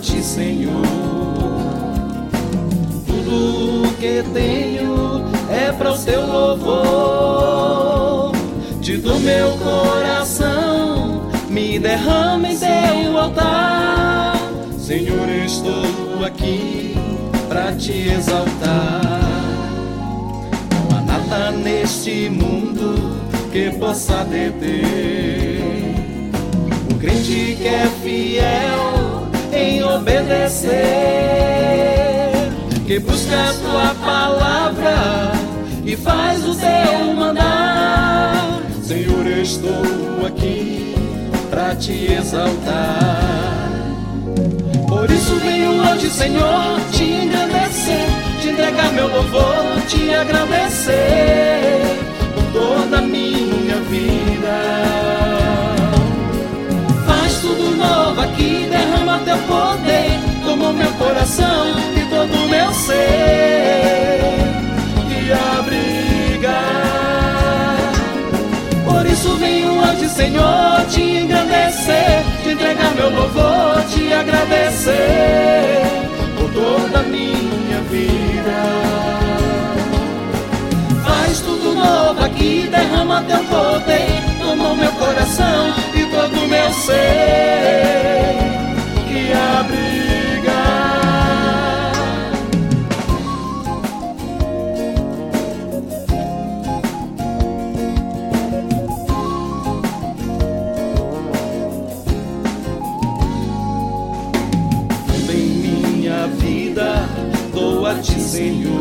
ti, Senhor. Tudo que tenho é para o teu louvor. Te dou meu coração, me derrama em teu altar. Senhor, estou aqui para te exaltar. Não há nada neste mundo que possa deter o crente que é fiel em obedecer, que busca a tua palavra e faz o teu mandar. Senhor, estou aqui para te exaltar. Por isso venho hoje, Senhor, te engrandecer, te entregar meu louvor, te agradecer por toda a minha vida. Faz tudo novo aqui, derrama teu poder, toma meu coração e todo o meu ser e abriga. Por isso venho hoje, Senhor, te engrandecer, te entregar meu louvor, te agradecer por toda a minha vida. Faz tudo novo aqui, derrama teu poder, toma meu coração e todo o meu ser e abriga. Vida dou a ti, Senhor.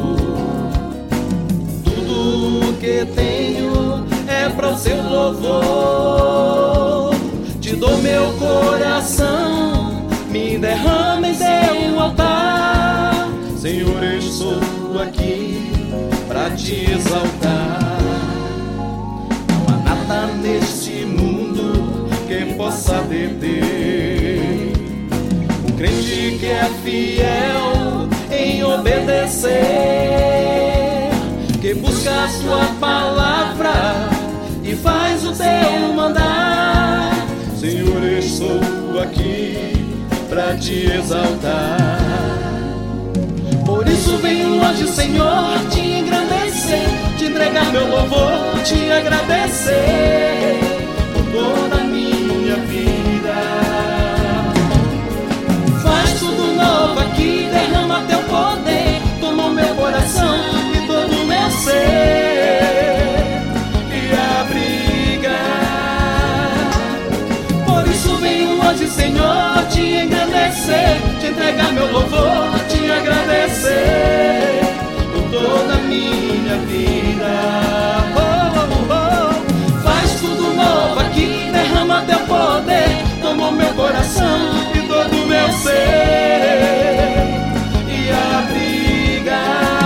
Tudo que tenho é para o seu louvor. Te dou meu coração, me derrama em teu altar. Senhor, estou aqui para te exaltar. Não há nada neste mundo que possa deter o crente que é fiel em obedecer, que busca a sua palavra e faz o teu mandar. Senhor, estou aqui para te exaltar. Por isso venho hoje, Senhor, te engrandecer, te entregar meu louvor, te agradecer por toda a minha vida. Aqui derrama teu poder, toma o meu coração e todo o meu ser e abriga. Por isso venho hoje, Senhor, te engrandecer, te entregar meu louvor, te agradecer por toda a minha vida. Faz tudo novo aqui, derrama teu poder, toma o meu coração e todo o meu ser e abriga.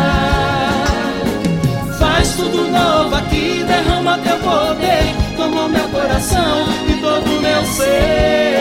Faz tudo novo aqui, derrama teu poder, toma o meu coração e todo o meu ser